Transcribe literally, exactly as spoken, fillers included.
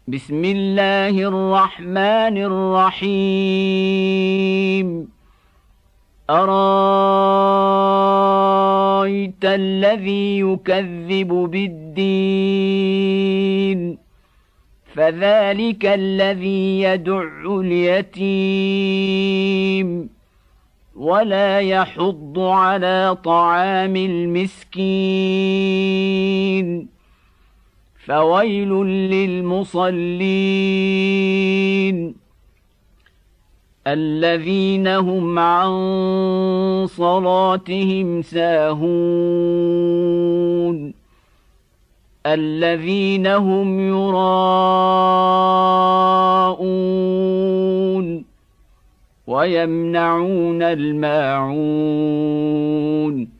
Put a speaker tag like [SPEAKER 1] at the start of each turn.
[SPEAKER 1] بسم الله الرحمن الرحيم أرأيت الذي يكذب بالدين فذلك الذي يدع اليتيم ولا يحض على طعام المسكين فويل للمصلين الذين هم عن صلاتهم ساهون الذين هم يراءون ويمنعون الماعون